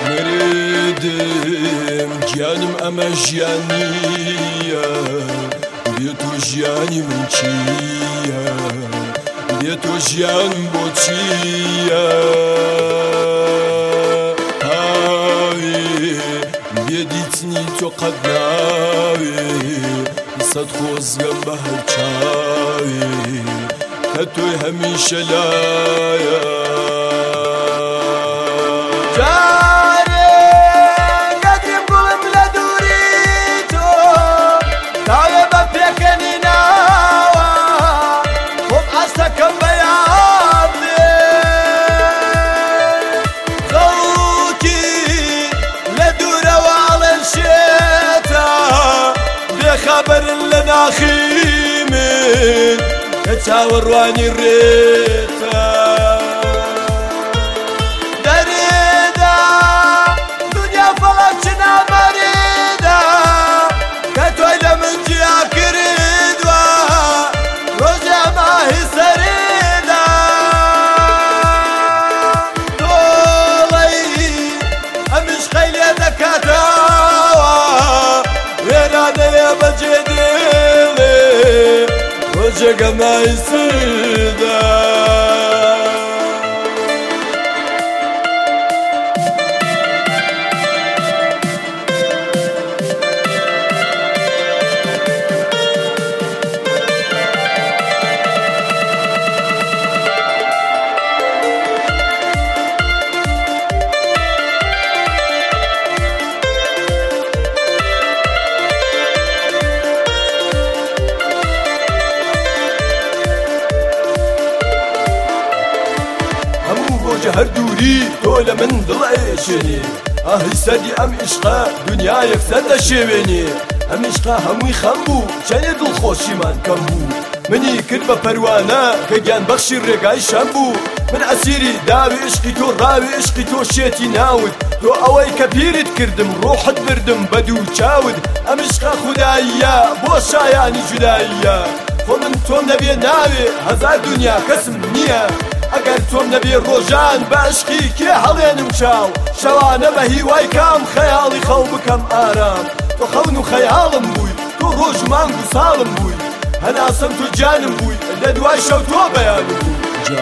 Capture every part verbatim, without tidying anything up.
مردم گیانم ئەمە ژیانیە بێ تۆ ژیانی من چییە بێ تۆ ژیان بۆ چییە هاوێ بێدیتنی تۆ قەت ناوێ سەد خۆزگەم بە هەر چاوێ کە تۆی هەمیشە لایە خبرن لناخی من كتاورواني الريتا دريدا دنيا فلاتنا مريدا كتويل من جيا كريدوا رجع ما هي سريدا طولي امش خيلي دكاتاوا ويرانا يا بجديلي وجهك ما يسيدا هر دوری تو لمن دڵێشێنی ئاهی سەری ئەم عیشقە دنیا یەکسەر دەشێوێنێ ئەم عیشقە هەمووی خەم بوو چەندێ دڵخۆشیمان کەم بوو منی کرد بە پەروانە کە گیان بەخشی ڕێگای شەم بوو من ئەسیری داوی عشقی تۆ ڕاوی عشقی تۆ شێتی ناوت تۆ ئەوەی کە پیرت کردم ڕۆحت بردم بە دوو چاوت ئەم عیشقە خوداییە بۆ شایانی جوداییە خۆ من تۆم نەبێ ناوێ هەزار دنیا کەسم نییە ئەگەر تۆم نەبێ ڕۆژان بە عشقی کێ هەڵێنم چاو شەوانە بە هیوای کام خەیاڵی خەو بکەم ئارام تۆ خەون و خەیاڵم بووی تۆ ڕۆژ و مانگ و ساڵم بووی هەناسەم تۆ جانم بووی لە دوای شەو تۆ بەیانم بوو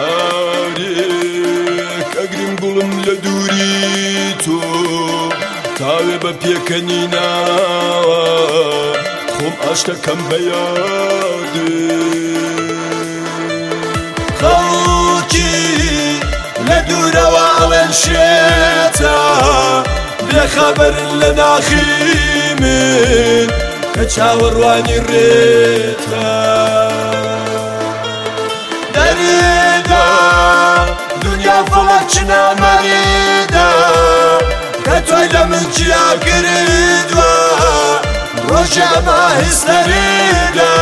جارێک ئەگرم گوڵم لە دووری تۆ تاوێ بە پێکەنی ناوە خۆم ئاشتەکەم بە یادێ لدوروا ئەڵێن شێتە بێخەبەرن لە ناخی من کە چاوەڕوانی ڕێتە دەرێدا دنیا فەڵەک چنا مەرێدا کە تۆی لە من جیا کردوە ڕۆژە ما هیستەرێدا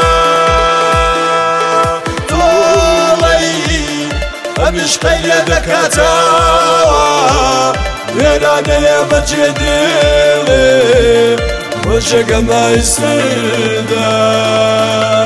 عشقی لێ دەکاتەوە وێرانەیە بەجێ دێڵێ ڕۆژێکە مای سەردا